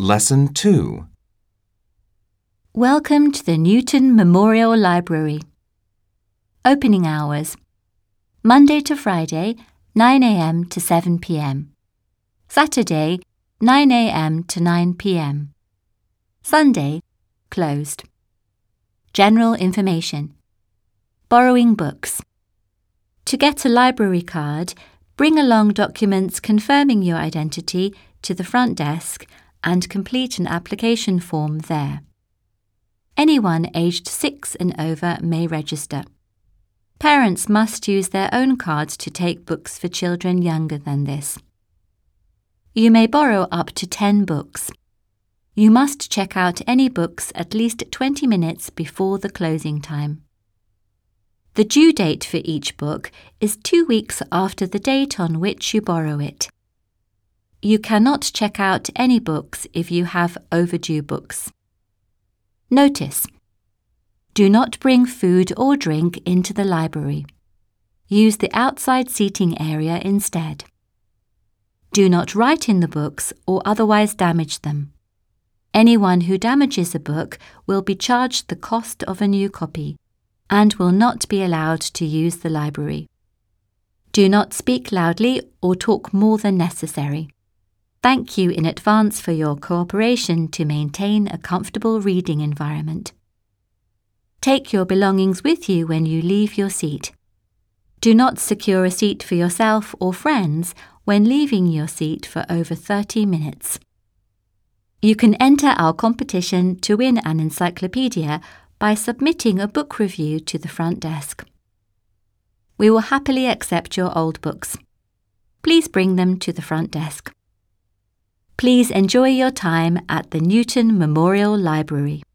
Lesson 2. Welcome to the Newton Memorial Library. Opening hours: Monday to Friday, 9 a.m. to 7 p.m. Saturday, 9 a.m. to 9 p.m. Sunday, closed. General information: borrowing books. To get a library card, bring along documents confirming your identity to the front desk and complete an application form there. Anyone aged 6 and over may register. Parents must use their own cards to take books for children younger than this. You may borrow up to 10 books. You must check out any books at least 20 minutes before the closing time. The due date for each book is 2 weeks after the date on which you borrow it. You cannot check out any books if you have overdue books. Notice: do not bring food or drink into the library. Use the outside seating area instead. Do not write in the books or otherwise damage them. Anyone who damages a book will be charged the cost of a new copy and will not be allowed to use the library. Do not speak loudly or talk more than necessary. Thank you in advance for your cooperation to maintain a comfortable reading environment. Take your belongings with you when you leave your seat. Do not secure a seat for yourself or friends when leaving your seat for over 30 minutes. You can enter our competition to win an encyclopedia by submitting a book review to the front desk. We will happily accept your old books. Please bring them to the front desk. Please enjoy your time at the Newton Memorial Library.